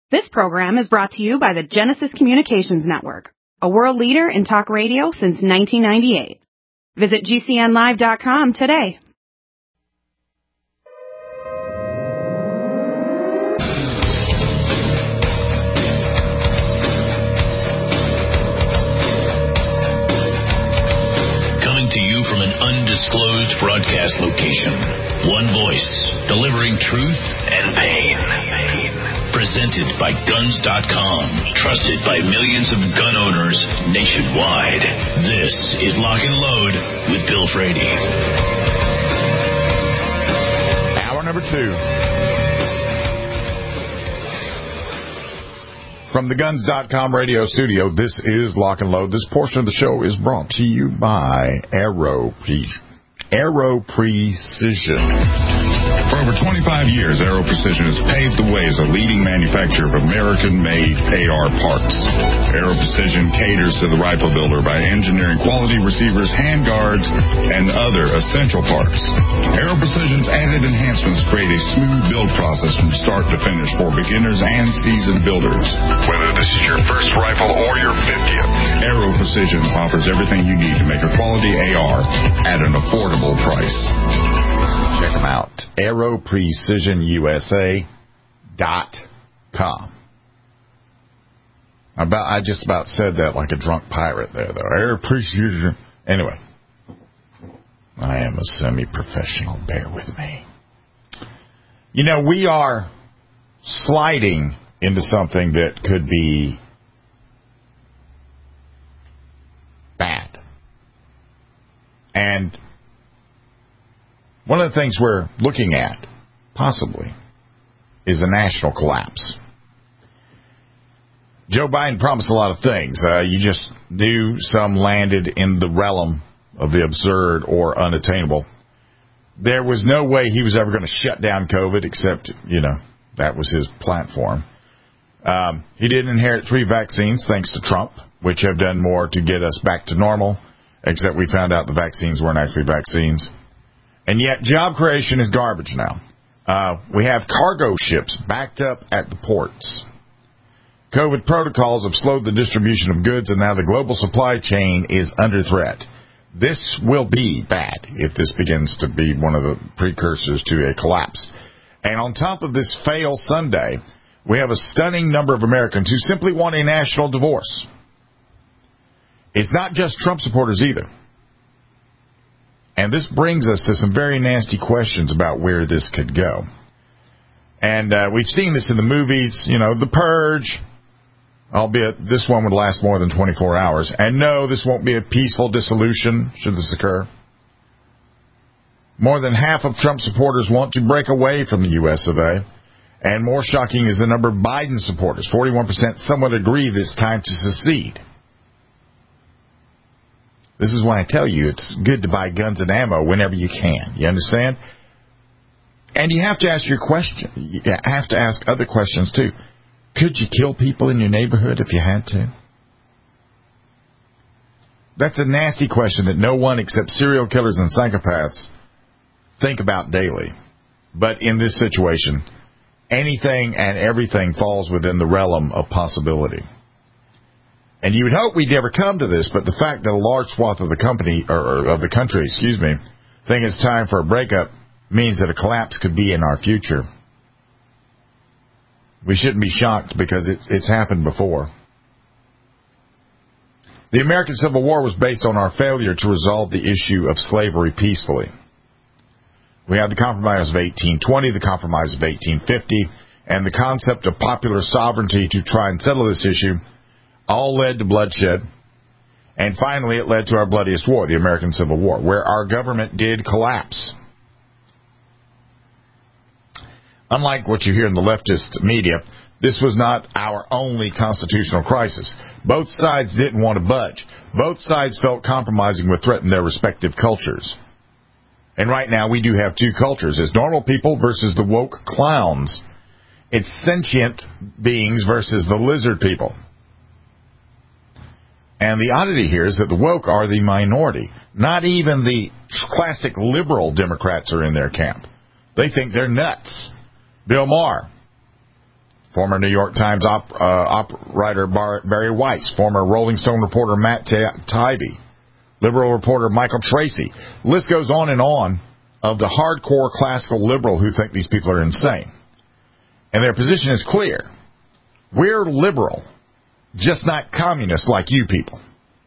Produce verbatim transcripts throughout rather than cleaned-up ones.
This program is brought to you by the Genesis Communications Network, a world leader in talk radio since nineteen ninety-eight. Visit G C N live dot com today. Coming to you from an undisclosed broadcast location. One voice, delivering truth and pain. Presented by Guns dot com, trusted by millions of gun owners nationwide. This is Lock and Load with Bill Frady. Hour number two. From the Guns dot com radio studio, this is Lock and Load. This portion of the show is brought to you by Aero Pre- Aero Precision. For over twenty-five years, Aero Precision has paved the way as a leading manufacturer of American-made A R parts. Aero Precision caters to the rifle builder by engineering quality receivers, handguards, and other essential parts. Aero Precision's added enhancements create a smooth build process from start to finish for beginners and seasoned builders. Whether this is your first rifle or your fiftieth, Aero Precision offers everything you need to make a quality A R at an affordable price. Check them out. Aero Precision U S A dot com. About, I just about said that like a drunk pirate there, though. Aero Precision. Anyway, I am a semi-professional. Bear with me. You know, we are sliding into something that could be bad. And one of the things we're looking at, possibly, is a national collapse. Joe Biden promised a lot of things. Uh, you just knew some landed in the realm of the absurd or unattainable. There was no way he was ever going to shut down COVID, except, you know, that was his platform. Um, he did inherit three vaccines, thanks to Trump, which have done more to get us back to normal, except we found out the vaccines weren't actually vaccines. And yet, job creation is garbage now. Uh, we have cargo ships backed up at the ports. COVID protocols have slowed the distribution of goods, and now the global supply chain is under threat. This will be bad if this begins to be one of the precursors to a collapse. And on top of this fail Sunday, we have a stunning number of Americans who simply want a national divorce. It's not just Trump supporters either. And this brings us to some very nasty questions about where this could go. And uh, we've seen this in the movies, you know, The Purge, albeit this one would last more than twenty-four hours. And no, this won't be a peaceful dissolution, should this occur. More than half of Trump supporters want to break away from the U S of A. And more shocking is the number of Biden supporters. forty-one percent somewhat agree that it's time to secede. This is why I tell you it's good to buy guns and ammo whenever you can. You understand? And you have to ask your question. You have to ask other questions, too. Could you kill people in your neighborhood if you had to? That's a nasty question that no one except serial killers and psychopaths think about daily. But in this situation, anything and everything falls within the realm of possibility. And you would hope we'd never come to this, but the fact that a large swath of the company, or of the country, excuse me, think it's time for a breakup means that a collapse could be in our future. We shouldn't be shocked because it, it's happened before. The American Civil War was based on our failure to resolve the issue of slavery peacefully. We had the Compromise of eighteen twenty, the Compromise of eighteen fifty, and the concept of popular sovereignty to try and settle this issue all led to bloodshed, and finally it led to our bloodiest war, the American Civil War, where our government did collapse. Unlike what you hear in the leftist media, this was not our only constitutional crisis. Both sides didn't want to budge. Both sides felt compromising would threaten their respective cultures. And right now we do have two cultures. It's normal people versus the woke clowns. It's sentient beings versus the lizard people. And the oddity here is that the woke are the minority. Not even the classic liberal Democrats are in their camp. They think they're nuts. Bill Maher, former New York Times op, uh, op writer Bar, Barry Weiss, former Rolling Stone reporter Matt Taibbi, liberal reporter Michael Tracy. The list goes on and on of the hardcore classical liberal who think these people are insane. And their position is clear. We're liberal, just not communist like you people.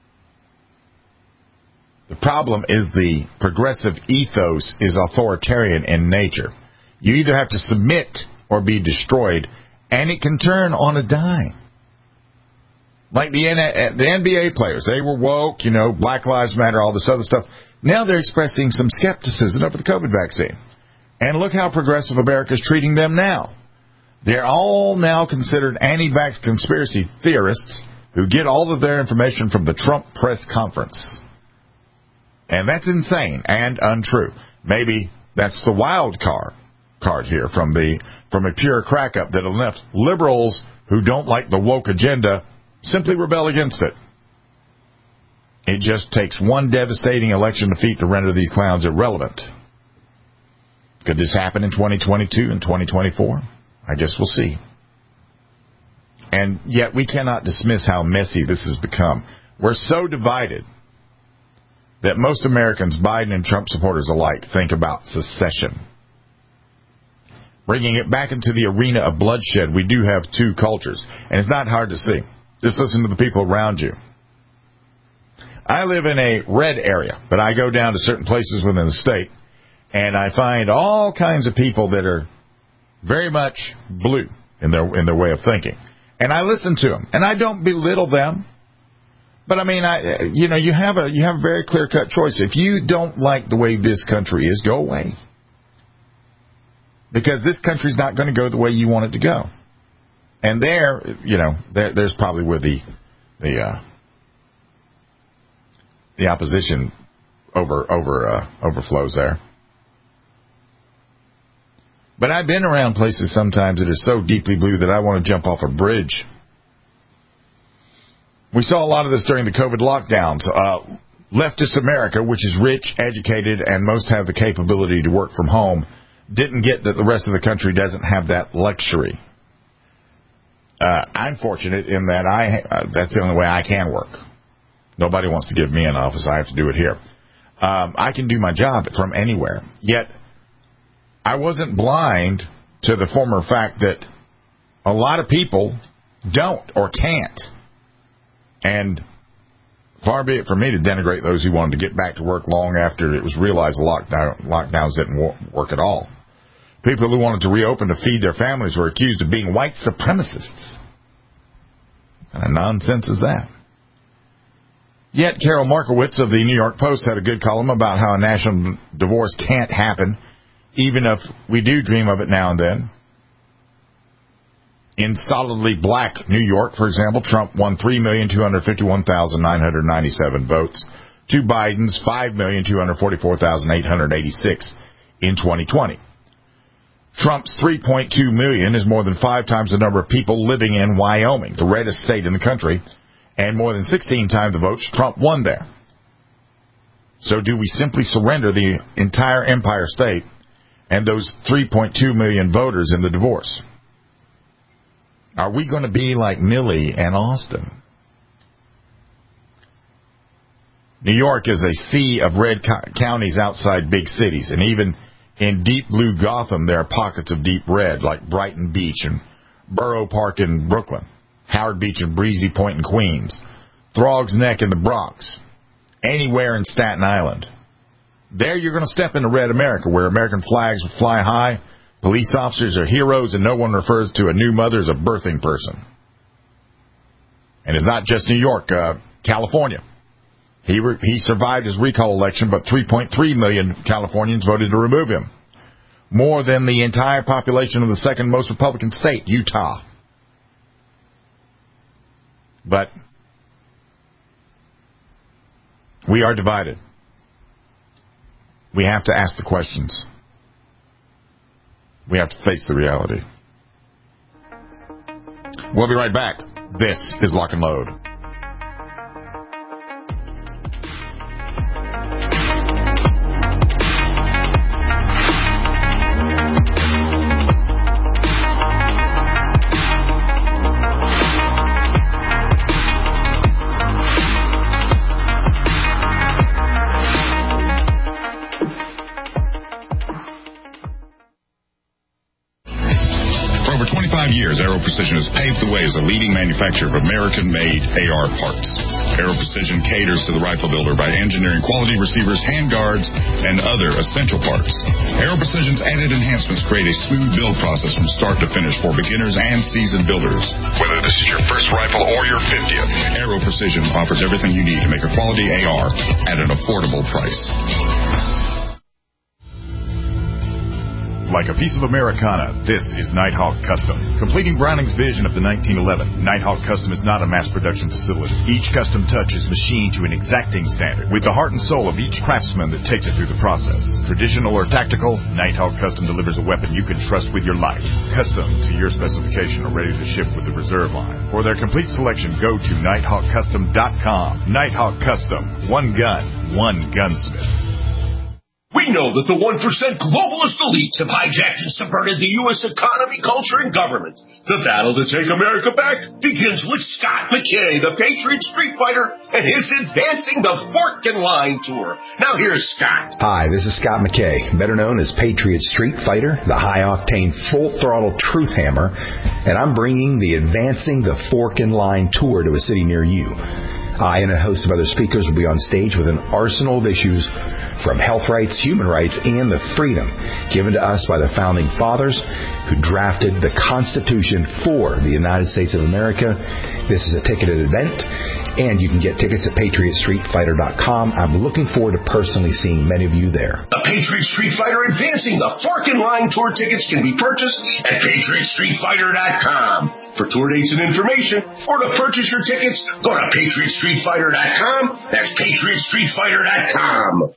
The problem is the progressive ethos is authoritarian in nature. You either have to submit or be destroyed, and it can turn on a dime. Like the N- the N B A players, they were woke, you know, Black Lives Matter, all this other stuff. Now they're expressing some skepticism over the COVID vaccine. And look how progressive America is treating them now. They're all now considered anti-vax conspiracy theorists who get all of their information from the Trump press conference. And that's insane and untrue. Maybe that's the wild card card here from the from a pure crack-up that left liberals who don't like the woke agenda simply rebel against it. It just takes one devastating election defeat to render these clowns irrelevant. Could this happen in twenty twenty-two and twenty twenty-four? I guess we'll see. And yet we cannot dismiss how messy this has become. We're so divided that most Americans, Biden and Trump supporters alike, think about secession. Bringing it back into the arena of bloodshed, we do have two cultures, and it's not hard to see. Just listen to the people around you. I live in a red area, but I go down to certain places within the state, and I find all kinds of people that are very much blue in their in their way of thinking. And I listen to them, and I don't belittle them. But I mean, I you know, you have a you have a very clear-cut choice. If you don't like the way this country is, go away. Because this country's not going to go the way you want it to go. And there, you know, there, there's probably where the the uh, the opposition over over uh, overflows there. But I've been around places sometimes that are so deeply blue that I want to jump off a bridge. We saw a lot of this during the COVID lockdowns. Uh, leftist America, which is rich, educated, and most have the capability to work from home, didn't get that the rest of the country doesn't have that luxury. Uh, I'm fortunate in that I uh, that's the only way I can work. Nobody wants to give me an office. I have to do it here. Um, I can do my job from anywhere. Yet, I wasn't blind to the former fact that a lot of people don't or can't. And far be it from me to denigrate those who wanted to get back to work long after it was realized the lockdown, lockdowns didn't work at all. People who wanted to reopen to feed their families were accused of being white supremacists. What kind of nonsense is that? Yet Carol Markowitz of the New York Post had a good column about how a national divorce can't happen, even if we do dream of it now and then. In solidly black New York, for example, Trump won three million two hundred fifty-one thousand nine hundred ninety-seven votes to Biden's five million two hundred forty-four thousand eight hundred eighty-six in twenty twenty. Trump's three point two million is more than five times the number of people living in Wyoming, the reddest state in the country, and more than sixteen times the votes Trump won there. So do we simply surrender the entire Empire State and those three point two million voters in the divorce? Are we going to be like Millie and Austin? New York is a sea of red co- counties outside big cities, and even in deep blue Gotham, there are pockets of deep red, like Brighton Beach and Borough Park in Brooklyn, Howard Beach and Breezy Point in Queens, Throgs Neck in the Bronx, anywhere in Staten Island. There you're going to step into red America, where American flags will fly high, police officers are heroes, and no one refers to a new mother as a birthing person. And it's not just New York, uh, California. He re- he survived his recall election, but three point three million Californians voted to remove him. More than the entire population of the second most Republican state, Utah. But we are divided. We have to ask the questions. We have to face the reality. We'll be right back. This is Lock and Load. Aero Precision has paved the way as a leading manufacturer of American-made A R parts. Aero Precision caters to the rifle builder by engineering quality receivers, handguards, and other essential parts. Aero Precision's added enhancements create a smooth build process from start to finish for beginners and seasoned builders. Whether this is your first rifle or your fiftieth, Aero Precision offers everything you need to make a quality A R at an affordable price. Like a piece of Americana, this is Nighthawk Custom. Completing Browning's vision of the nineteen eleven, Nighthawk Custom is not a mass production facility. Each custom touch is machined to an exacting standard, with the heart and soul of each craftsman that takes it through the process. Traditional or tactical, Nighthawk Custom delivers a weapon you can trust with your life. Custom to your specification or ready to ship with the reserve line. For their complete selection, go to nighthawk custom dot com. Nighthawk Custom. One gun, one gunsmith. We know that the one percent globalist elites have hijacked and subverted the U S economy, culture, and government. The battle to take America back begins with Scott McKay, the Patriot Street Fighter, and his Advancing the Fork and Line Tour. Now here's Scott. Hi, this is Scott McKay, better known as Patriot Street Fighter, the high-octane, full-throttle truth hammer, and I'm bringing the Advancing the Fork and Line Tour to a city near you. I and a host of other speakers will be on stage with an arsenal of issues from health rights, human rights, and the freedom given to us by the Founding Fathers who drafted the Constitution for the United States of America. This is a ticketed event, and you can get tickets at patriot street fighter dot com. I'm looking forward to personally seeing many of you there. The Patriot Street Fighter Advancing the Fork and Line Tour tickets can be purchased at patriot street fighter dot com. For tour dates and information, or to purchase your tickets, go to patriot street fighter dot com. That's patriot street fighter dot com.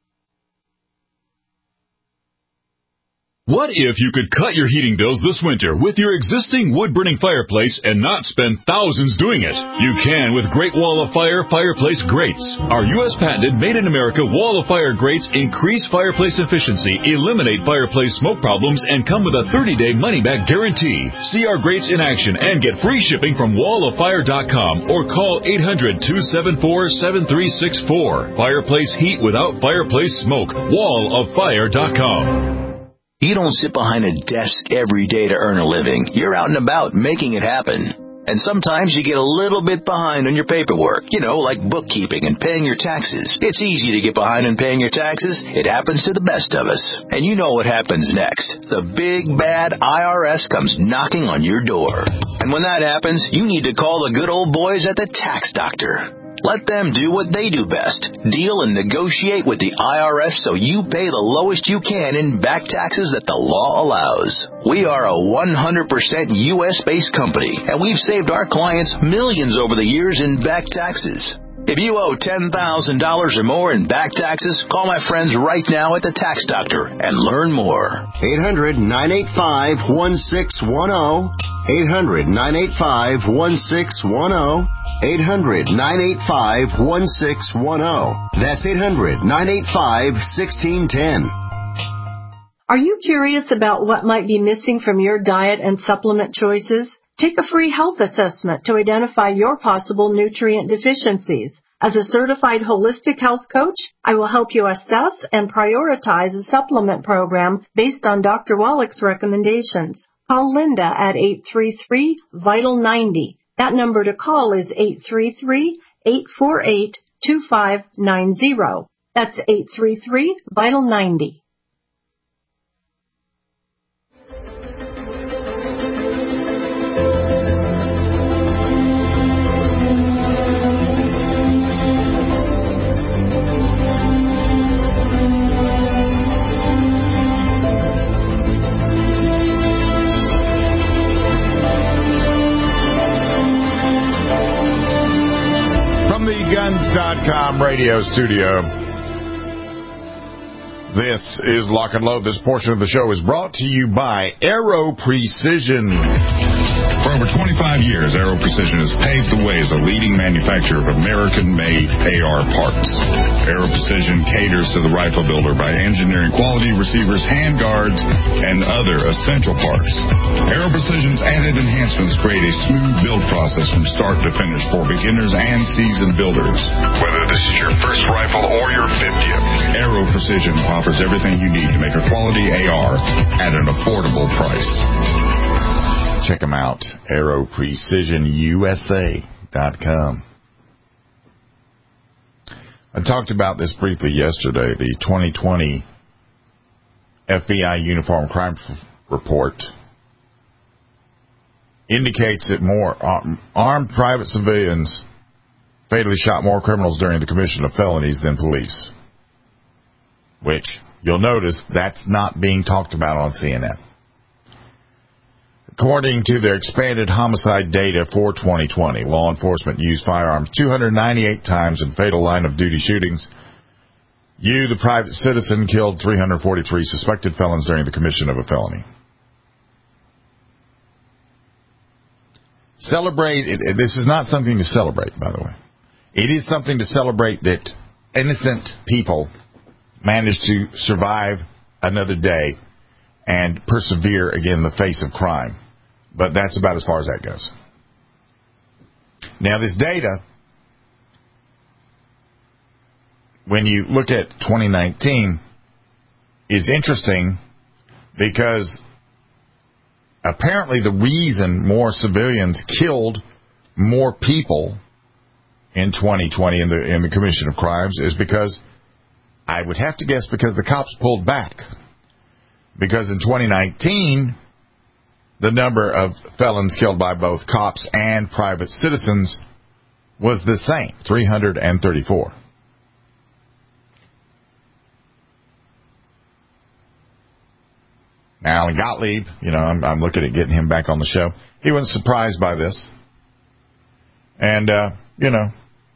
What if you could cut your heating bills this winter with your existing wood-burning fireplace and not spend thousands doing it? You can with Great Wall of Fire Fireplace Grates. Our U S patented made-in-America Wall of Fire grates increase fireplace efficiency, eliminate fireplace smoke problems, and come with a thirty-day money-back guarantee. See our grates in action and get free shipping from wall of fire dot com or call eight hundred, two seven four, seven three six four. Fireplace heat without fireplace smoke. wall of fire dot com. You don't sit behind a desk every day to earn a living. You're out and about making it happen. And sometimes you get a little bit behind on your paperwork, you know, like bookkeeping and paying your taxes. It's easy to get behind on paying your taxes. It happens to the best of us. And you know what happens next. The big, bad I R S comes knocking on your door. And when that happens, you need to call the good old boys at the Tax Doctor. Let them do what they do best. Deal and negotiate with the I R S so you pay the lowest you can in back taxes that the law allows. We are a one hundred percent U S-based company, and we've saved our clients millions over the years in back taxes. If you owe ten thousand dollars or more in back taxes, call my friends right now at the Tax Doctor and learn more. eight hundred, nine eight five, one six one zero. eight hundred, nine eight five, one six one zero. eight hundred, nine eight five, one six one zero. That's eight hundred, nine eight five, one six one zero. Are you curious about what might be missing from your diet and supplement choices? Take a free health assessment to identify your possible nutrient deficiencies. As a certified holistic health coach, I will help you assess and prioritize a supplement program based on Doctor Wallach's recommendations. Call Linda at eight three three, vital ninety. That number to call is eight three three, eight four eight, two five nine zero. That's eight three three, vital ninety. guns dot com radio studio. This is Lock and Load. This portion of the show is brought to you by Aero Precision. For over twenty-five years, Aero Precision has paved the way as a leading manufacturer of American-made A R parts. Aero Precision caters to the rifle builder by engineering quality receivers, handguards, and other essential parts. Aero Precision's added enhancements create a smooth build process from start to finish for beginners and seasoned builders. Whether this is your first rifle or your fiftieth, Aero Precision offers everything you need to make a quality A R at an affordable price. check them out, aero precision u s a dot com. I talked about this briefly yesterday. The twenty twenty F B I Uniform Crime Report indicates that more armed private civilians fatally shot more criminals during the commission of felonies than police. Which, you'll notice, that's not being talked about on C N N. According to their expanded homicide data for twenty twenty, law enforcement used firearms two hundred ninety-eight times in fatal line-of-duty shootings. You, the private citizen, killed three hundred forty-three suspected felons during the commission of a felony. Celebrate, this is not something to celebrate, by the way. It is something to celebrate that innocent people managed to survive another day and persevere again in the face of crime. But that's about as far as that goes. Now, this data, when you look at twenty nineteen, is interesting because apparently the reason more civilians killed more people in twenty twenty in the in the commission of crimes is because, I would have to guess, because the cops pulled back. Because in twenty nineteen, the number of felons killed by both cops and private citizens was the same, three hundred thirty-four. Now, Alan Gottlieb, you know, I'm, I'm looking at getting him back on the show. He wasn't surprised by this. And, uh, you know,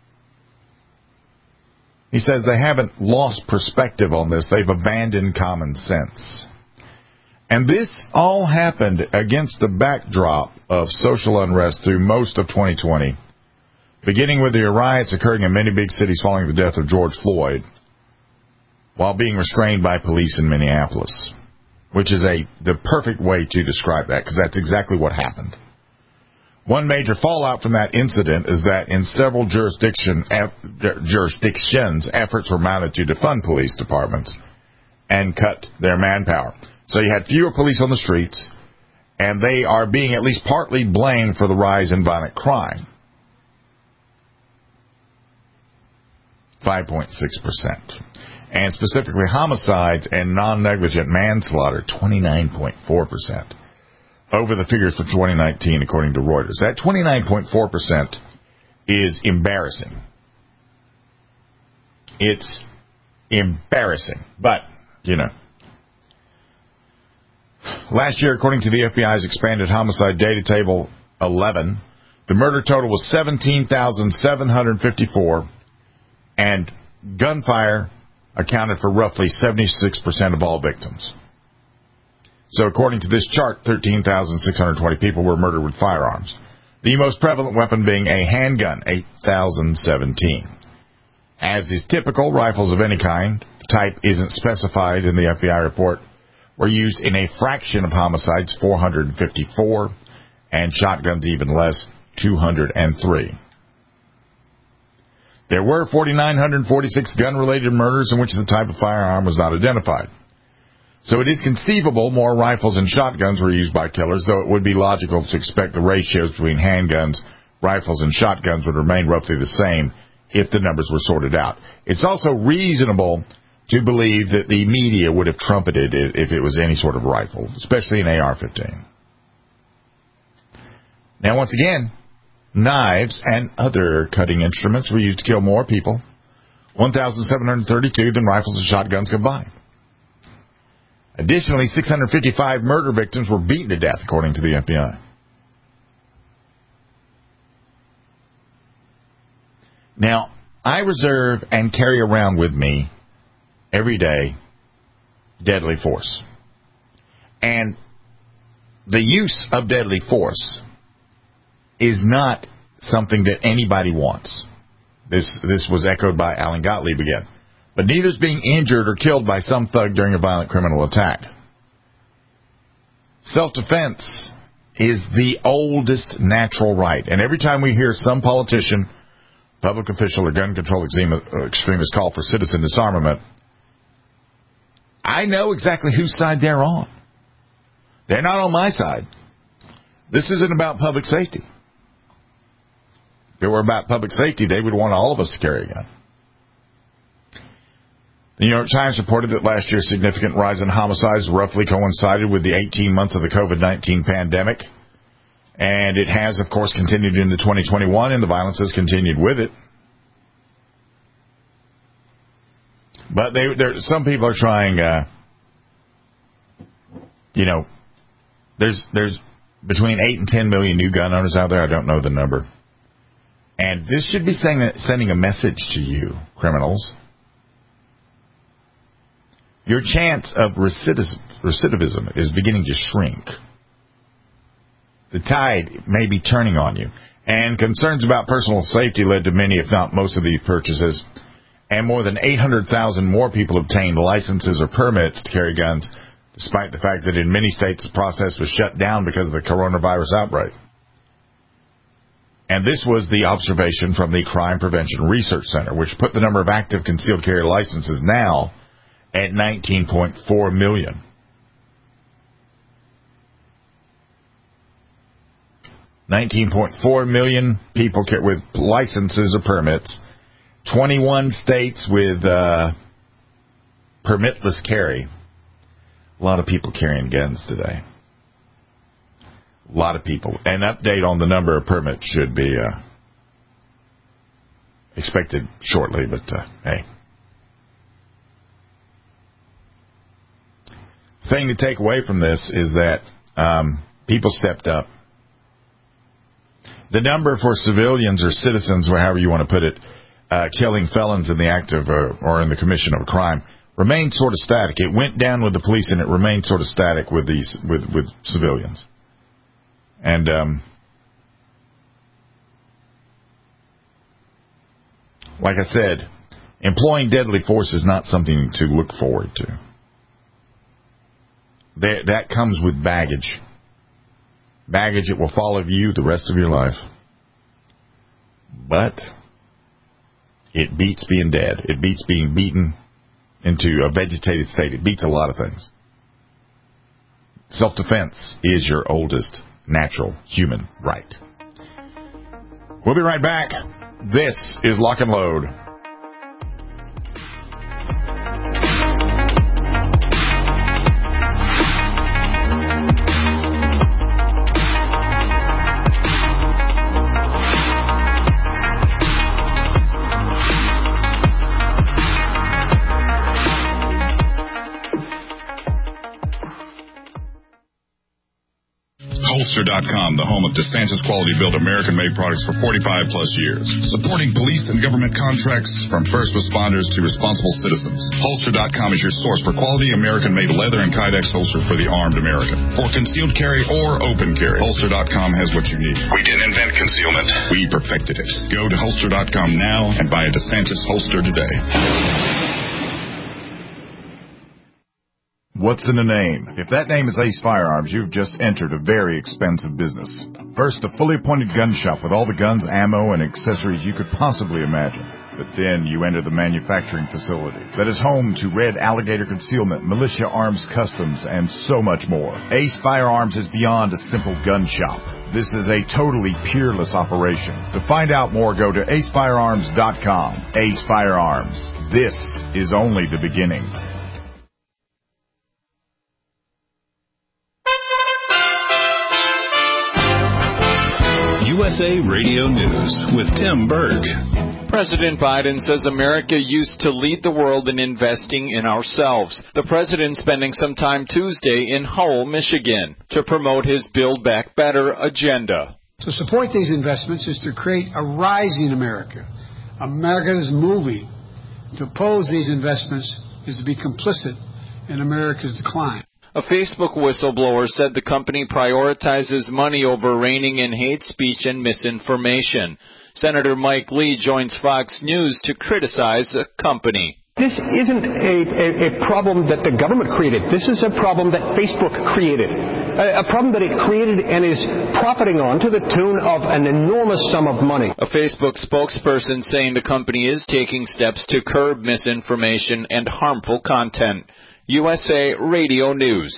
he says they haven't lost perspective on this. They've abandoned common sense. And this all happened against the backdrop of social unrest through most of twenty twenty, beginning with the riots occurring in many big cities following the death of George Floyd, while being restrained by police in Minneapolis, which is a the perfect way to describe that, because that's exactly what happened. One major fallout from that incident is that in several jurisdiction, jurisdictions, efforts were mounted to defund police departments and cut their manpower. So you had fewer police on the streets, and they are being at least partly blamed for the rise in violent crime. five point six percent. And specifically homicides and non-negligent manslaughter, twenty-nine point four percent. Over the figures for twenty nineteen, according to Reuters. That twenty-nine point four percent is embarrassing. It's embarrassing. But, you know. Last year, according to the F B I's expanded homicide data table eleven, the murder total was seventeen thousand seven hundred fifty-four, and gunfire accounted for roughly seventy-six percent of all victims. So according to this chart, thirteen thousand six hundred twenty people were murdered with firearms. The most prevalent weapon being a handgun, eight thousand seventeen. As is typical, rifles of any kind, the type isn't specified in the F B I report, were used in a fraction of homicides, four hundred fifty-four, and shotguns even less, two hundred three. There were four thousand nine hundred forty-six gun-related murders in which the type of firearm was not identified. So it is conceivable more rifles and shotguns were used by killers, though it would be logical to expect the ratios between handguns, rifles, and shotguns would remain roughly the same if the numbers were sorted out. It's also reasonable to believe that the media would have trumpeted it if it was any sort of rifle, especially an A R fifteen. Now, once again, knives and other cutting instruments were used to kill more people, one thousand seven hundred thirty-two, than rifles and shotguns combined. Additionally, six hundred fifty-five murder victims were beaten to death, according to the F B I. Now, I reserve and carry around with me every day deadly force. And the use of deadly force is not something that anybody wants. This this was echoed by Alan Gottlieb again. But neither is being injured or killed by some thug during a violent criminal attack. Self-defense is the oldest natural right. And every time we hear some politician, public official, or gun control extremist call for citizen disarmament, I know exactly whose side they're on. They're not on my side. This isn't about public safety. If it were about public safety, they would want all of us to carry a gun. The New York Times reported that last year's significant rise in homicides roughly coincided with the eighteen months of the COVID nineteen pandemic. And it has, of course, continued into twenty twenty-one, and the violence has continued with it. But they, some people are trying, uh, you know, there's there's between eight and ten million new gun owners out there. I don't know the number. And this should be saying, sending a message to you, criminals. Your chance of recidivism is beginning to shrink. The tide may be turning on you. And concerns about personal safety led to many, if not most, of these purchases. And more than eight hundred thousand more people obtained licenses or permits to carry guns, despite the fact that in many states the process was shut down because of the coronavirus outbreak. And this was the observation from the Crime Prevention Research Center, which put the number of active concealed carry licenses now at nineteen point four million. nineteen point four million people with licenses or permits. twenty-one states with uh, permitless carry. A lot of people carrying guns today. A lot of people. An update on the number of permits should be uh, expected shortly, but uh, hey. The thing to take away from this is that um, people stepped up. The number for civilians or citizens, or however you want to put it, uh, killing felons in the act of uh, or in the commission of a crime remained sort of static. It went down with the police, and it remained sort of static with these with, with civilians. And um, like I said, employing deadly force is not something to look forward to. That, that comes with baggage. Baggage that will follow you the rest of your life. But it beats being dead. It beats being beaten into a vegetated state. It beats a lot of things. Self-defense is your oldest natural human right. We'll be right back. This is Lock and Load. Holster dot com, the home of DeSantis quality built American-made products for forty-five plus years. Supporting police and government contracts from first responders to responsible citizens. Holster dot com is your source for quality American-made leather and Kydex holster for the armed American. For concealed carry or open carry, Holster dot com has what you need. We didn't invent concealment. We perfected it. Go to Holster dot com now and buy a DeSantis holster today. What's in a name? If that name is Ace Firearms, you've just entered a very expensive business. First, a fully appointed gun shop with all the guns, ammo, and accessories you could possibly imagine. But then you enter the manufacturing facility that is home to Red Alligator Concealment, Militia Arms Customs, and so much more. Ace Firearms is beyond a simple gun shop. This is a totally peerless operation. To find out more, go to ace firearms dot com. Ace Firearms. This is only the beginning. U S A Radio News with Tim Berg. President Biden says America used to lead the world in investing in ourselves. The president spending some time Tuesday in Howell, Michigan, to promote his Build Back Better agenda. To support these investments is to create a rising America. America is moving. To oppose these investments is to be complicit in America's decline. A Facebook whistleblower said the company prioritizes money over reining in hate speech and misinformation. Senator Mike Lee joins Fox News to criticize the company. This isn't a, a, a problem that the government created. This is a problem that Facebook created. A, a problem that it created and is profiting on to the tune of an enormous sum of money. A Facebook spokesperson saying the company is taking steps to curb misinformation and harmful content. U S A Radio News.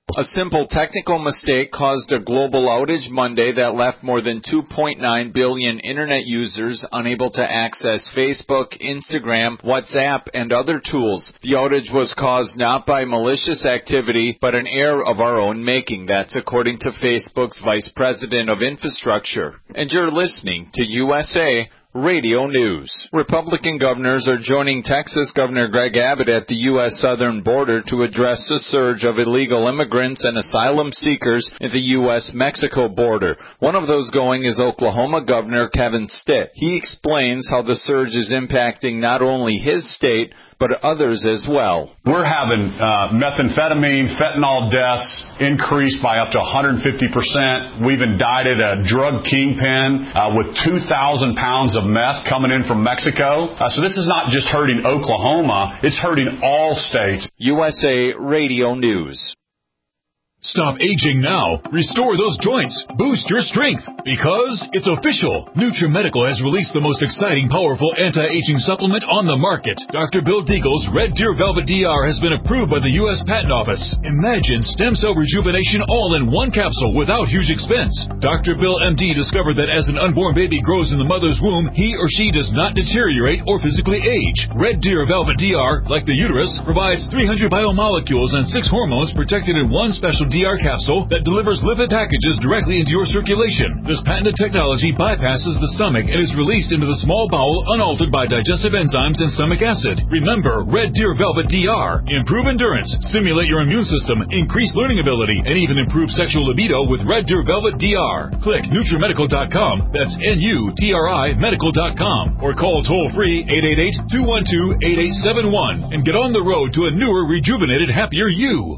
A simple technical mistake caused a global outage Monday that left more than two point nine billion internet users unable to access Facebook, Instagram, WhatsApp, and other tools. The outage was caused not by malicious activity, but an error of our own making. That's according to Facebook's Vice President of Infrastructure. And you're listening to U S A Radio News. Republican governors are joining Texas Governor Greg Abbott at the U S southern border to address the surge of illegal immigrants and asylum seekers at the U S Mexico border. One of those going is Oklahoma Governor Kevin Stitt. He explains how the surge is impacting not only his state, but others as well. We're having uh, methamphetamine, fentanyl deaths increased by up to one hundred fifty percent. We've indicted a drug kingpin uh, with two thousand pounds of meth coming in from Mexico. Uh, so this is not just hurting Oklahoma, it's hurting all states. U S A Radio News. Stop aging now. Restore those joints. Boost your strength. Because it's official. NutriMedical has released the most exciting, powerful anti-aging supplement on the market. Doctor Bill Deagle's Red Deer Velvet D R has been approved by the U S Patent Office. Imagine stem cell rejuvenation all in one capsule without huge expense. Doctor Bill M D discovered that as an unborn baby grows in the mother's womb, he or she does not deteriorate or physically age. Red Deer Velvet D R, like the uterus, provides three hundred biomolecules and six hormones protected in one special D R capsule that delivers lipid packages directly into your circulation. This patented technology bypasses the stomach and is released into the small bowel unaltered by digestive enzymes and stomach acid. Remember, Red Deer Velvet D R. Improve endurance, stimulate your immune system, increase learning ability, and even improve sexual libido with Red Deer Velvet D R. Click NutriMedical dot com. That's N U T R I medical dot com. Or call toll-free eight eight eight, two one two, eight eight seven one and get on the road to a newer, rejuvenated, happier you.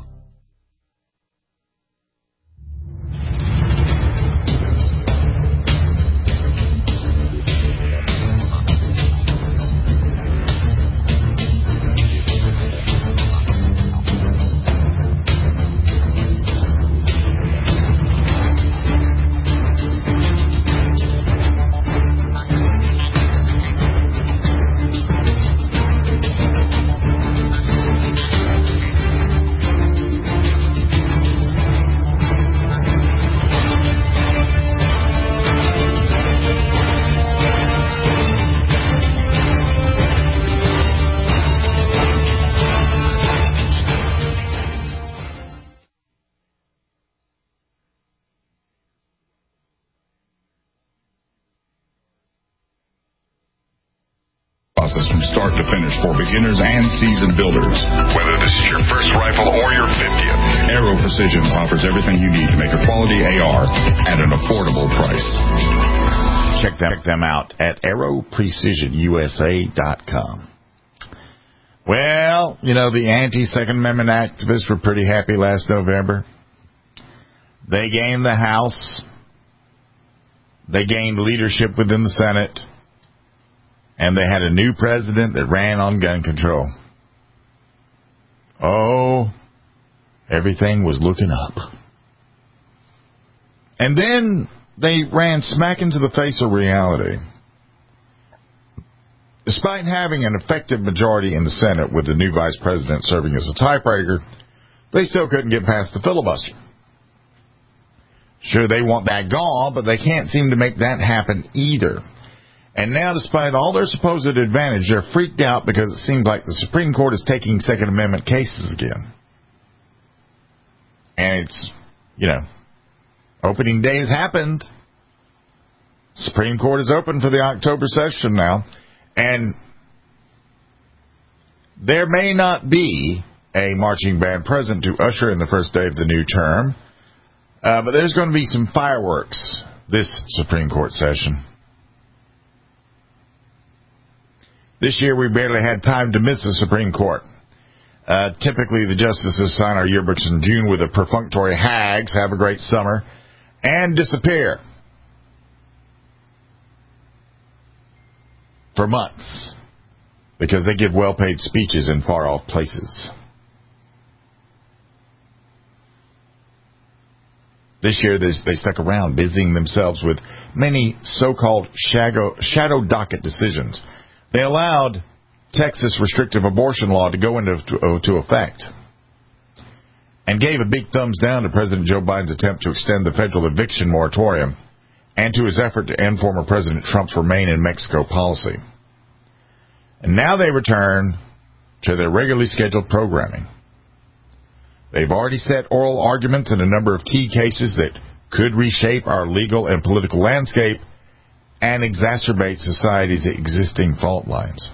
From start to finish for beginners and seasoned builders. Whether this is your first rifle or your fiftieth, Aero Precision offers everything you need to make a quality A R at an affordable price. Check them, check them out at aero precision U S A dot com. Well, you know, the anti-Second Amendment activists were pretty happy last November. They gained the House. They gained leadership within the Senate. And they had a new president that ran on gun control. Oh, everything was looking up. And then they ran smack into the face of reality. Despite having an effective majority in the Senate with the new vice president serving as a tiebreaker, they still couldn't get past the filibuster. Sure, they want that gone, but they can't seem to make that happen either. And now, despite all their supposed advantage, they're freaked out because it seems like the Supreme Court is taking Second Amendment cases again. And it's, you know, opening day has happened. Supreme Court is open for the October session now. And there may not be a marching band present to usher in the first day of the new term, uh, but there's going to be some fireworks this Supreme Court session. This year, we barely had time to miss the Supreme Court. Uh, typically, the justices sign our yearbooks in June with a perfunctory hags, have a great summer, and disappear for months because they give well-paid speeches in far-off places. This year, they stuck around busying themselves with many so-called shadow, shadow docket decisions. They allowed Texas restrictive abortion law to go into to, to effect. and gave a big thumbs down to President Joe Biden's attempt to extend the federal eviction moratorium and to his effort to end former President Trump's Remain in Mexico policy. And now they return to their regularly scheduled programming. They've already set oral arguments in a number of key cases that could reshape our legal and political landscape and exacerbate society's existing fault lines.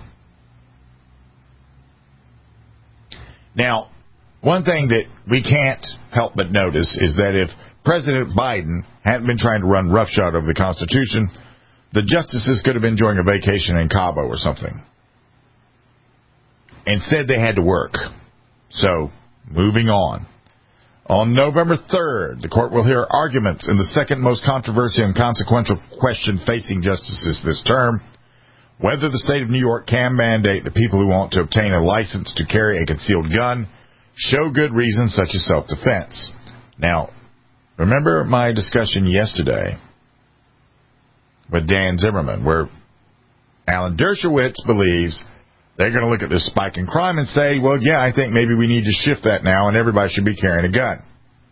Now, one thing that we can't help but notice is that if President Biden hadn't been trying to run roughshod over the Constitution, the justices could have been enjoying a vacation in Cabo or something. Instead, they had to work. So, moving on. On November third, the court will hear arguments in the second most controversial and consequential question facing justices this term, whether the state of New York can mandate that people who want to obtain a license to carry a concealed gun show good reason such as self-defense. Now, remember my discussion yesterday with Dan Zimmerman, where Alan Dershowitz believes they're going to look at this spike in crime and say, well, yeah, I think maybe we need to shift that now and everybody should be carrying a gun.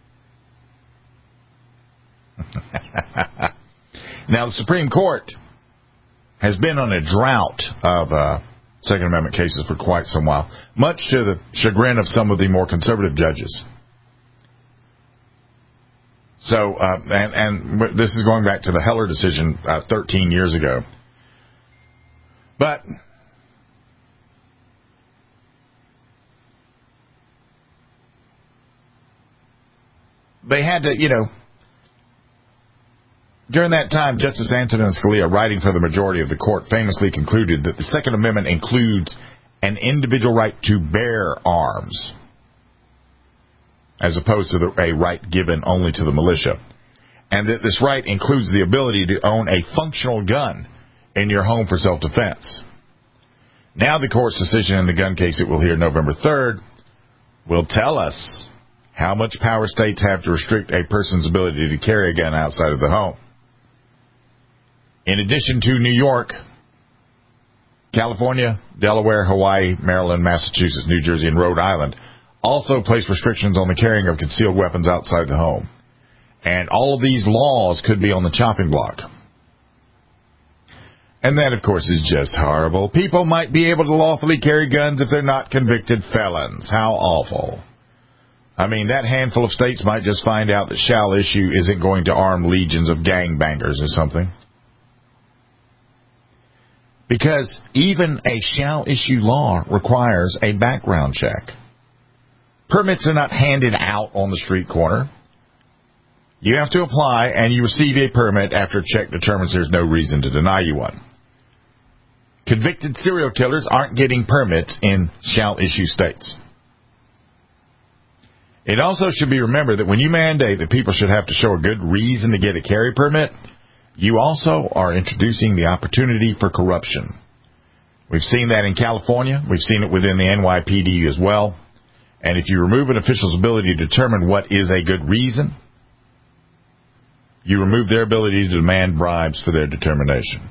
Now, the Supreme Court has been on a drought of uh, Second Amendment cases for quite some while, much to the chagrin of some of the more conservative judges. So, uh, and, and this is going back to the Heller decision uh, thirteen years ago. But they had to, you know, during that time, Justice Antonin Scalia, writing for the majority of the court, famously concluded that the Second Amendment includes an individual right to bear arms, as opposed to the, a right given only to the militia, and that this right includes the ability to own a functional gun in your home for self-defense. Now the court's decision in the gun case it will hear November third will tell us how much power states have to restrict a person's ability to carry a gun outside of the home. In addition to New York, California, Delaware, Hawaii, Maryland, Massachusetts, New Jersey, and Rhode Island also place restrictions on the carrying of concealed weapons outside the home. And all of these laws could be on the chopping block. And that, of course, is just horrible. People might be able to lawfully carry guns if they're not convicted felons. How awful. I mean, that handful of states might just find out that shall issue isn't going to arm legions of gangbangers or something. Because even a shall issue law requires a background check. Permits are not handed out on the street corner. You have to apply, and you receive a permit after a check determines there's no reason to deny you one. Convicted serial killers aren't getting permits in shall issue states. It also should be remembered that when you mandate that people should have to show a good reason to get a carry permit, you also are introducing the opportunity for corruption. We've seen that in California. We've seen it within the N Y P D as well. And if you remove an official's ability to determine what is a good reason, you remove their ability to demand bribes for their determination.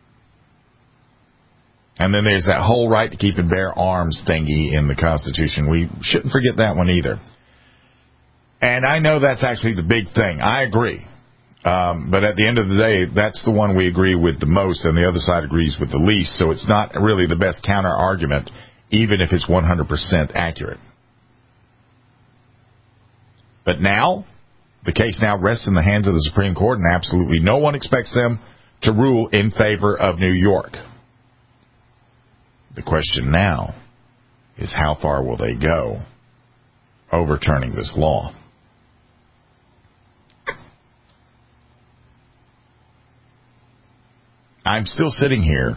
And then there's that whole right to keep and bear arms thingy in the Constitution. We shouldn't forget that one either. And I know that's actually the big thing. I agree. Um, but at the end of the day, that's the one we agree with the most, and the other side agrees with the least. So it's not really the best counter argument, even if it's one hundred percent accurate. But now, the case now rests in the hands of the Supreme Court, and absolutely no one expects them to rule in favor of New York. The question now is, how far will they go overturning this law? I'm still sitting here.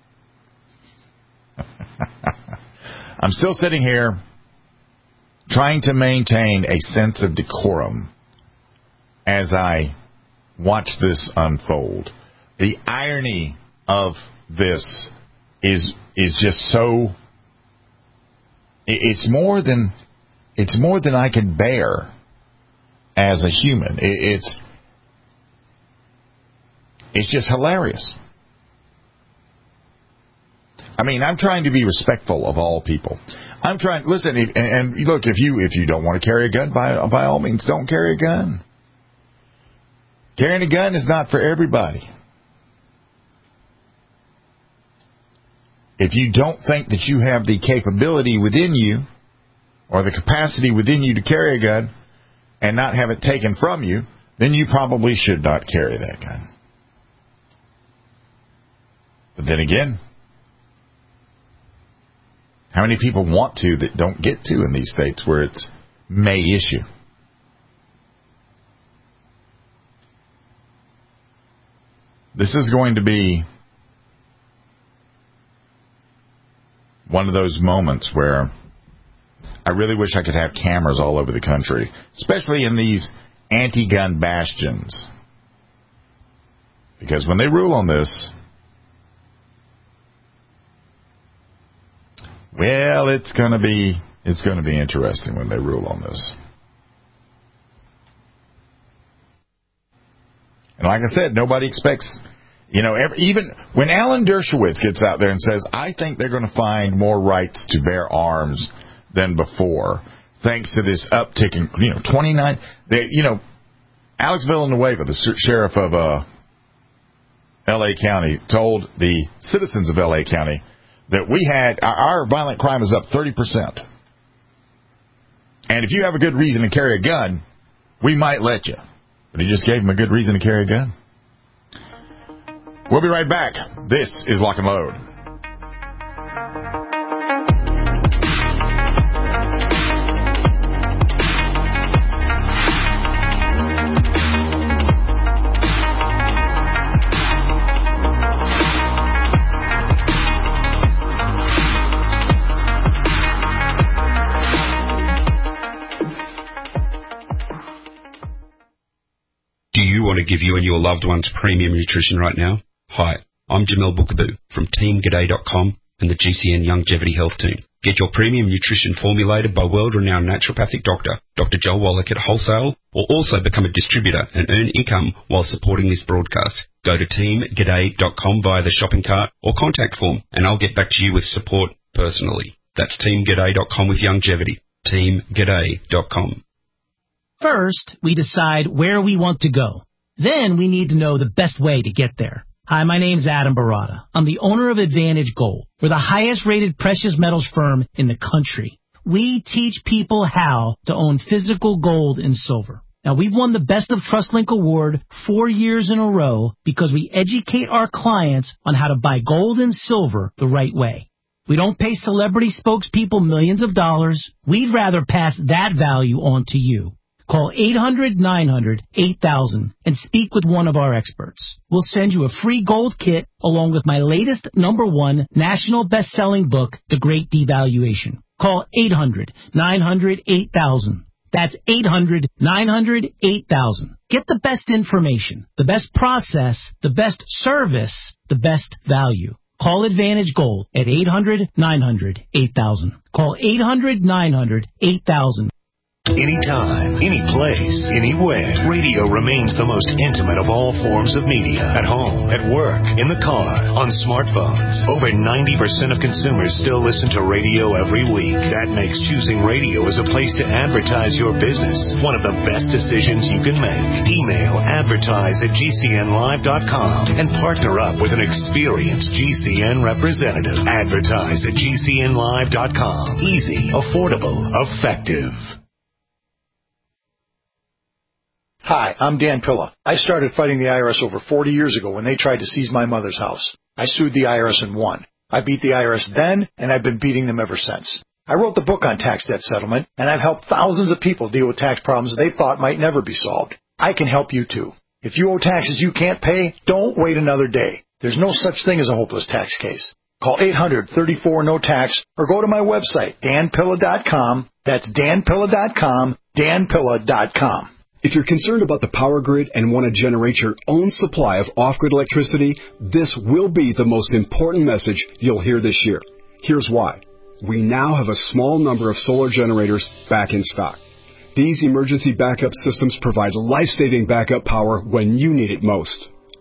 I'm still sitting here trying to maintain a sense of decorum as I watch this unfold. The irony of this is is just so, it's more than it's more than I can bear as a human. It's it's just hilarious. I mean, I'm trying to be respectful of all people. I'm trying. Listen, and, and look, if you if you don't want to carry a gun, by by all means, don't carry a gun. Carrying a gun is not for everybody. If you don't think that you have the capability within you or the capacity within you to carry a gun and not have it taken from you, then you probably should not carry that gun. But then again, how many people want to that don't get to in these states where it's may issue? This is going to be one of those moments where I really wish I could have cameras all over the country, especially in these anti-gun bastions. Because when they rule on this, well, it's going to be it's going to be interesting when they rule on this. And like I said, nobody expects, you know, every, even when Alan Dershowitz gets out there and says, I think they're going to find more rights to bear arms than before, thanks to this uptick in, you know, twenty-nine, they, you know, Alex Villanueva, the sheriff of uh, L A County, told the citizens of L A County that we had, our violent crime is up thirty percent. And if you have a good reason to carry a gun, we might let you. But he just gave him a good reason to carry a gun. We'll be right back. This is Lock and Load. Want to give you and your loved ones premium nutrition right now? Hi, I'm Jamel Bookaboo from Team G'day dot com and the G C N Longevity Health Team. Get your premium nutrition formulated by world-renowned naturopathic doctor, Doctor Joel Wallach at wholesale, or also become a distributor and earn income while supporting this broadcast. Go to Team G'day dot com via the shopping cart or contact form, and I'll get back to you with support personally. That's Team G'day dot com with longevity. Team G'day dot com. First, we decide where we want to go. Then we need to know the best way to get there. Hi, my name's Adam Barada. I'm the owner of Advantage Gold. We're the highest-rated precious metals firm in the country. We teach people how to own physical gold and silver. Now, we've won the Best of TrustLink Award four years in a row because we educate our clients on how to buy gold and silver the right way. We don't pay celebrity spokespeople millions of dollars. We'd rather pass that value on to you. Call eight hundred nine hundred eight thousand and speak with one of our experts. We'll send you a free gold kit along with my latest number one national best-selling book, The Great Devaluation. Call eight hundred nine hundred eight thousand. That's eight hundred nine hundred eight thousand. Get the best information, the best process, the best service, the best value. Call Advantage Gold at eight hundred nine hundred eight thousand. Call eight hundred nine hundred eight thousand. Anytime, any place, anywhere, radio remains the most intimate of all forms of media. At home, at work, in the car, on smartphones. Over ninety percent of consumers still listen to radio every week. That makes choosing radio as a place to advertise your business one of the best decisions you can make. Email advertise at G C N live dot com and partner up with an experienced G C N representative. Advertise at G C N live dot com. Easy, affordable, effective. Hi, I'm Dan Pilla. I started fighting the I R S over forty years ago when they tried to seize my mother's house. I sued the I R S and won. I beat the I R S then, and I've been beating them ever since. I wrote the book on tax debt settlement, and I've helped thousands of people deal with tax problems they thought might never be solved. I can help you too. If you owe taxes you can't pay, don't wait another day. There's no such thing as a hopeless tax case. Call eight hundred thirty-four no tax or go to my website, dan pilla dot com. That's dan pilla dot com, dan pilla dot com. If you're concerned about the power grid and want to generate your own supply of off-grid electricity, this will be the most important message you'll hear this year. Here's why. We now have a small number of solar generators back in stock. These emergency backup systems provide life-saving backup power when you need it most.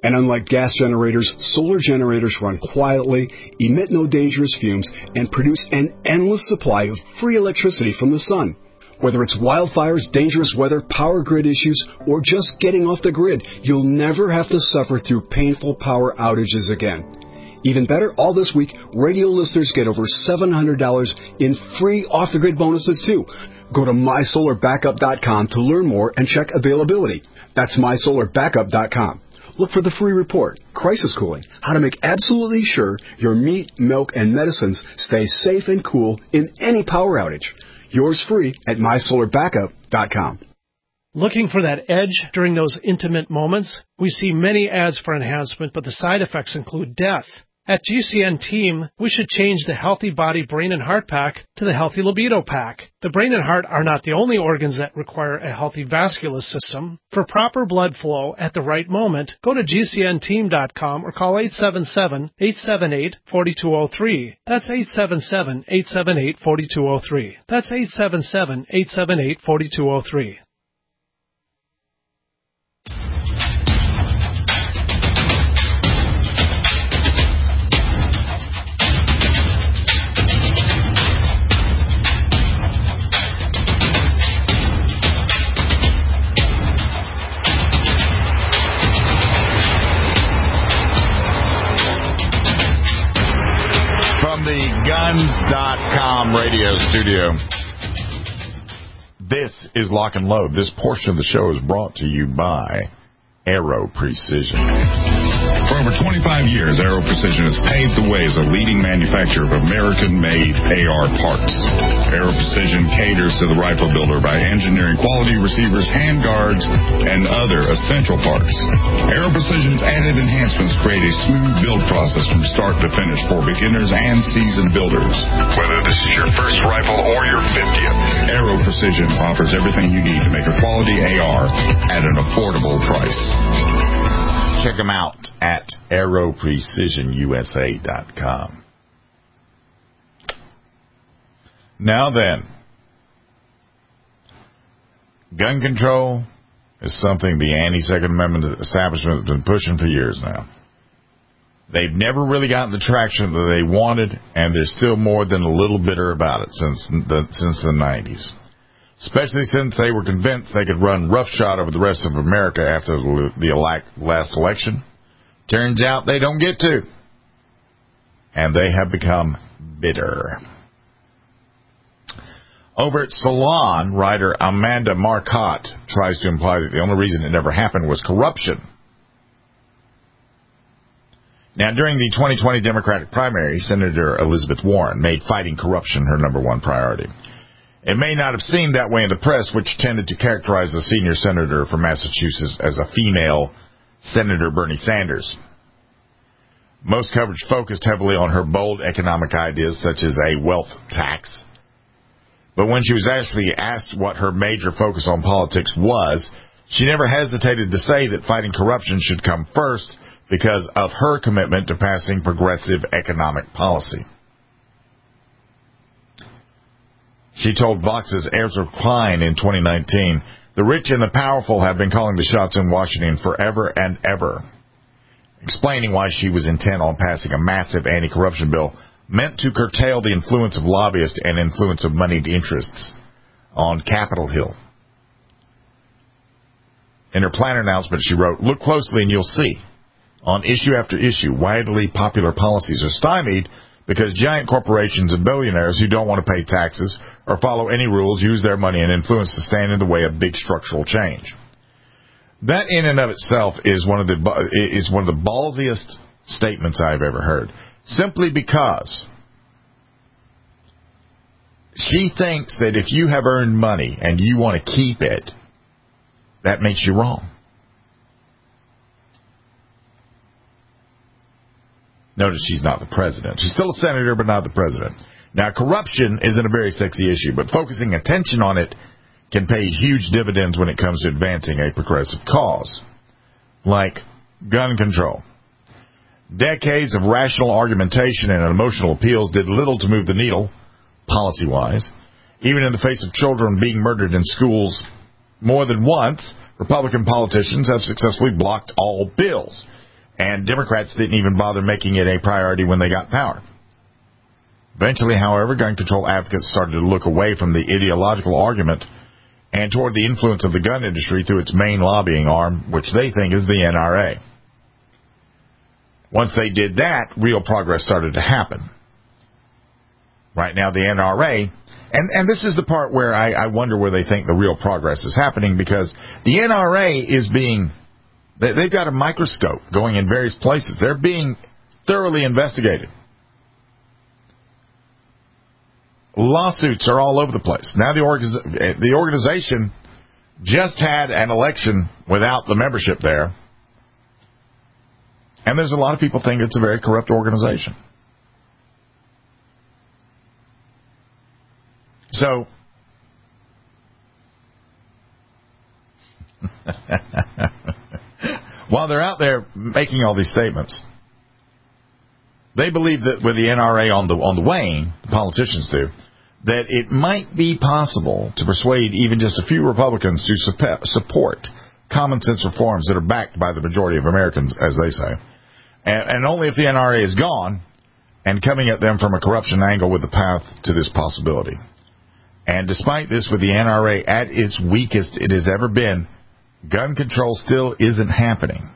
And unlike gas generators, solar generators run quietly, emit no dangerous fumes, and produce an endless supply of free electricity from the sun. Whether it's wildfires, dangerous weather, power grid issues, or just getting off the grid, you'll never have to suffer through painful power outages again. Even better, all this week, radio listeners get over seven hundred dollars in free off-the-grid bonuses, too. Go to my solar backup dot com to learn more and check availability. That's my solar backup dot com. Look for the free report, Crisis Cooling, how to make absolutely sure your meat, milk, and medicines stay safe and cool in any power outage. Yours free at my solar backup dot com. Looking for that edge during those intimate moments? We see many ads for enhancement, but the side effects include death. At G C N Team, we should change the Healthy Body, Brain, and Heart Pack to the Healthy Libido Pack. The brain and heart are not the only organs that require a healthy vascular system. For proper blood flow at the right moment, go to G C N team dot com or call eight seven seven, eight seven eight, four two zero three. That's eight seven seven, eight seven eight, four two zero three. That's eight seven seven, eight seven eight, four two zero three. Guns dot com radio studio. This is Lock and Load. This portion of the show is brought to you by Aero Precision. For over twenty-five years, Aero Precision has paved the way as a leading manufacturer of American-made A R parts. Aero Precision caters to the rifle builder by engineering quality receivers, handguards, and other essential parts. Aero Precision's added enhancements create a smooth build process from start to finish for beginners and seasoned builders. Whether this is your first rifle or your fiftieth, Aero Precision offers everything you need to make a quality A R at an affordable price. Check them out at aero precision U S A dot com. Now then, gun control is something the anti-Second Amendment establishment has been pushing for years now. They've never really gotten the traction that they wanted, and they're still more than a little bitter about it since the, since the nineties. Especially since they were convinced they could run roughshod over the rest of America after the, the elect, last election. Turns out they don't get to. And they have become bitter. Over at Salon, writer Amanda Marcotte tries to imply that the only reason it never happened was corruption. Now, during the twenty twenty Democratic primary, Senator Elizabeth Warren made fighting corruption her number one priority. It may not have seemed that way in the press, which tended to characterize the senior senator from Massachusetts as a female Senator Bernie Sanders. Most coverage focused heavily on her bold economic ideas, such as a wealth tax. But when she was actually asked what her major focus on politics was, she never hesitated to say that fighting corruption should come first because of her commitment to passing progressive economic policy. She told Vox's Ezra Klein in twenty nineteen, "The rich and the powerful have been calling the shots in Washington forever and ever," explaining why she was intent on passing a massive anti-corruption bill meant to curtail the influence of lobbyists and influence of moneyed interests on Capitol Hill. In her plan announcement, she wrote, "Look closely and you'll see. On issue after issue, widely popular policies are stymied because giant corporations and billionaires who don't want to pay taxes or follow any rules use their money and influence to stand in the way of big structural change." That in and of itself is one of the is one of the ballsiest statements I've ever heard, simply because she thinks that if you have earned money and you want to keep it, that makes you wrong. Notice she's not the president. She's still a senator, but not the president. Now, corruption isn't a very sexy issue, but focusing attention on it can pay huge dividends when it comes to advancing a progressive cause, like gun control. Decades of rational argumentation and emotional appeals did little to move the needle, policy-wise. Even in the face of children being murdered in schools more than once, Republican politicians have successfully blocked all bills. And Democrats didn't even bother making it a priority when they got power. Eventually, however, gun control advocates started to look away from the ideological argument and toward the influence of the gun industry through its main lobbying arm, which they think is the N R A. Once they did that, real progress started to happen. Right now, the N R A, and, and this is the part where I, I wonder where they think the real progress is happening, because the N R A is being, they, they've got a microscope going in various places. They're being thoroughly investigated. Lawsuits are all over the place. Now the, organiz- the organization just had an election without the membership there. And there's a lot of people think it's a very corrupt organization. So, while they're out there making all these statements, they believe that with the N R A on the on the wane, the politicians do, that it might be possible to persuade even just a few Republicans to support common sense reforms that are backed by the majority of Americans, as they say. And, and only if the N R A is gone and coming at them from a corruption angle with the path to this possibility. And despite this, with the N R A at its weakest it has ever been, gun control still isn't happening.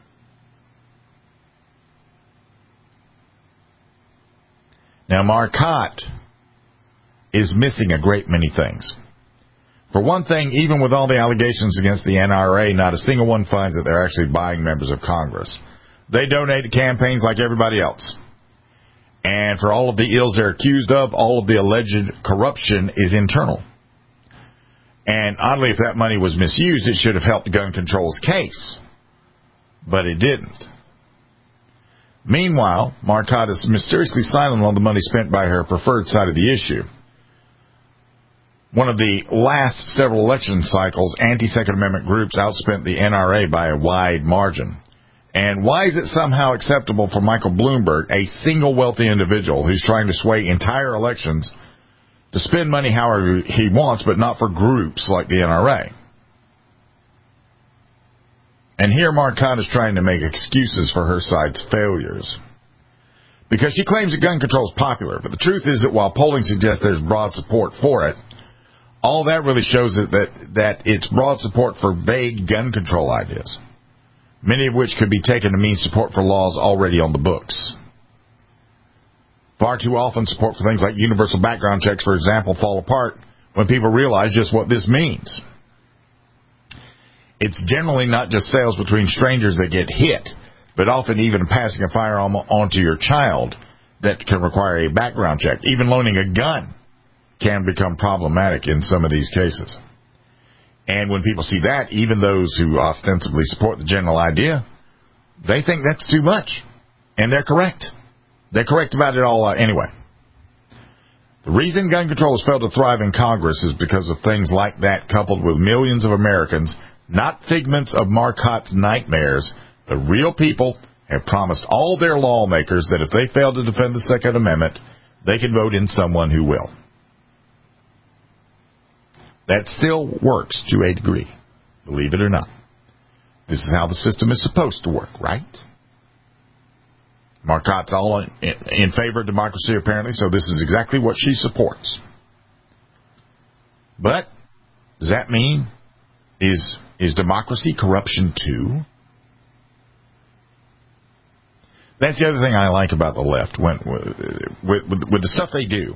Now, Marcotte is missing a great many things. For one thing, even with all the allegations against the N R A, not a single one finds that they're actually buying members of Congress. They donate to campaigns like everybody else. And for all of the ills they're accused of, all of the alleged corruption is internal. And oddly, if that money was misused, it should have helped gun control's case. But it didn't. Meanwhile, Marcotte is mysteriously silent on the money spent by her preferred side of the issue. One of the last several election cycles, anti-Second Amendment groups outspent the N R A by a wide margin. And why is it somehow acceptable for Michael Bloomberg, a single wealthy individual who's trying to sway entire elections, to spend money however he wants, but not for groups like the N R A? And here Marcotte is trying to make excuses for her side's failures. Because she claims that gun control is popular, but the truth is that while polling suggests there's broad support for it, all that really shows is that, that it's broad support for vague gun control ideas, many of which could be taken to mean support for laws already on the books. Far too often, support for things like universal background checks, for example, fall apart when people realize just what this means. It's generally not just sales between strangers that get hit, but often even passing a firearm onto your child that can require a background check. Even loaning a gun can become problematic in some of these cases. And when people see that, even those who ostensibly support the general idea, they think that's too much. And they're correct. They're correct about it all uh, anyway. The reason gun control has failed to thrive in Congress is because of things like that, coupled with millions of Americans, not figments of Marcotte's nightmares, but real people, have promised all their lawmakers that if they fail to defend the Second Amendment, they can vote in someone who will. That still works to a degree, believe it or not. This is how the system is supposed to work, right? Marcotte's all in, in favor of democracy, apparently, so this is exactly what she supports. But does that mean is is democracy corruption too? That's the other thing I like about the left when with, with, with the stuff they do.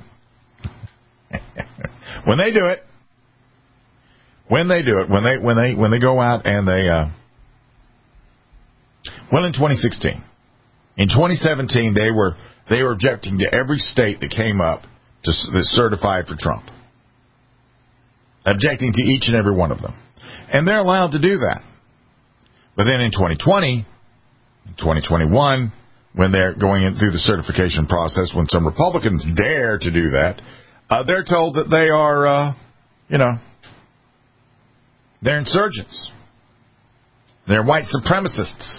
When they do it, when they do it, when they when they when they go out and they uh, well, in twenty sixteen, in twenty seventeen, they were they were objecting to every state that came up to that certified for Trump, objecting to each and every one of them, and they're allowed to do that. But then in twenty twenty, twenty twenty-one, when they're going in through the certification process, when some Republicans dare to do that, uh, they're told that they are, uh, you know, they're insurgents. They're white supremacists.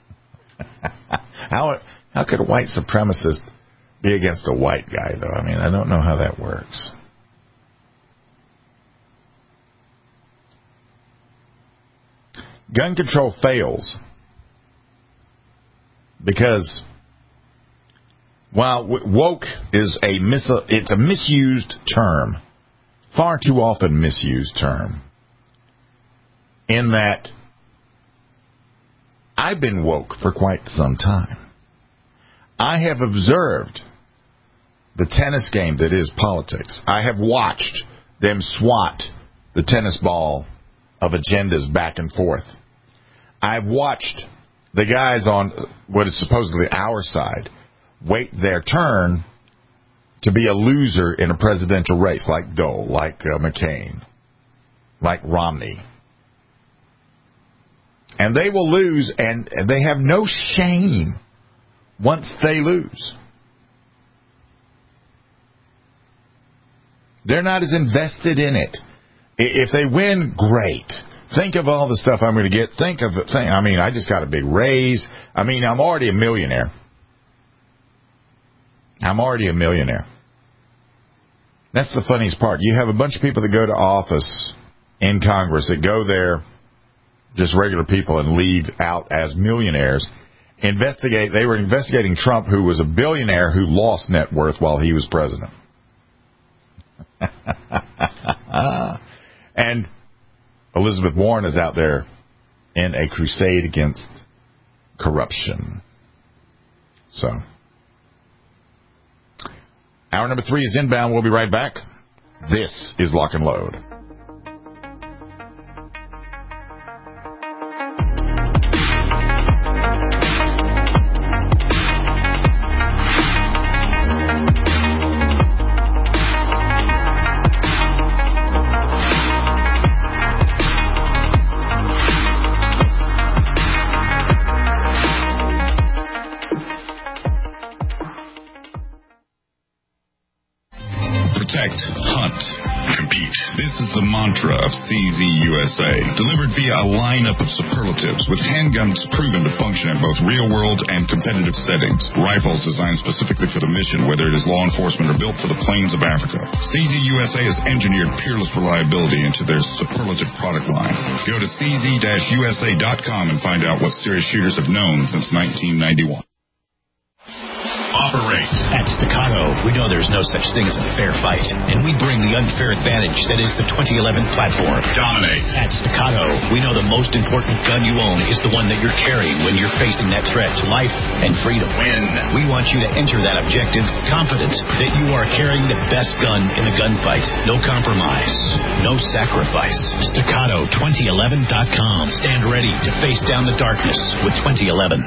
how how could a white supremacist be against a white guy, though? I mean, I don't know how that works. Gun control fails Because while woke is a mis- it's a misused term, far too often misused term, in that I've been woke for quite some time. I have observed the tennis game that is politics. I have watched them swat the tennis ball of agendas back and forth. I've watched the guys on what is supposedly our side wait their turn to be a loser in a presidential race, like Dole, like uh, McCain, like Romney. And they will lose, and they have no shame once they lose. They're not as invested in it. If they win, great. Think of all the stuff I'm going to get. Think of it. I mean, I just got a big raise. I mean, I'm already a millionaire. I'm already a millionaire. That's the funniest part. You have a bunch of people that go to office in Congress that go there, just regular people, and leave out as millionaires. Investigate. They were investigating Trump, who was a billionaire who lost net worth while he was president. And Elizabeth Warren is out there in a crusade against corruption. So, hour number three is inbound. We'll be right back. This is Lock and Load. C Z U S A, delivered via a lineup of superlatives with handguns proven to function in both real-world and competitive settings. Rifles designed specifically for the mission, whether it is law enforcement or built for the plains of Africa. C Z U S A has engineered peerless reliability into their superlative product line. Go to C Z U S A dot com and find out what serious shooters have known since nineteen ninety-one. Operate. At Staccato, we know there's no such thing as a fair fight, and we bring the unfair advantage that is the twenty eleven platform. Dominate. At Staccato, we know the most important gun you own is the one that you're carrying when you're facing that threat to life and freedom. Win. We want you to enter that objective confident that you are carrying the best gun in the gunfight. No compromise. No sacrifice. Staccato twenty eleven dot com. Stand ready to face down the darkness with twenty eleven.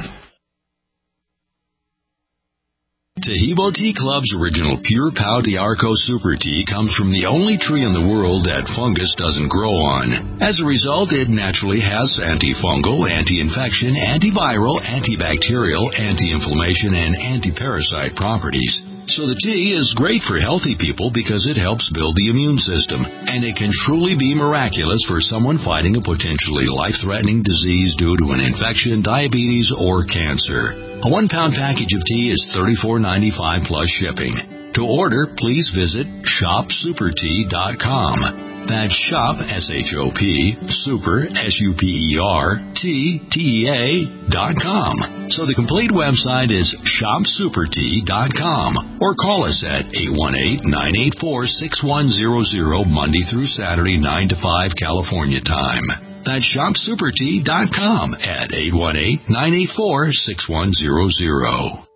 Tahibo Tea Club's original Pure Pau D'Arco Super Tea comes from the only tree in the world that fungus doesn't grow on. As a result, it naturally has antifungal, anti-infection, antiviral, antibacterial, anti-inflammation, and anti-parasite properties. So the tea is great for healthy people because it helps build the immune system, and it can truly be miraculous for someone fighting a potentially life-threatening disease due to an infection, diabetes, or cancer. A one-pound package of tea is thirty-four ninety-five plus shipping. To order, please visit shop super tea dot com. That's shop, S H O P, super, S U P E R, T, T E A, dot com. So the complete website is shop super tea dot com. Or call us at eight one eight, nine eight four, six one zero zero, Monday through Saturday, nine to five, California time. That's shop super tea dot com at eight one eight, nine eight four, six one zero zero.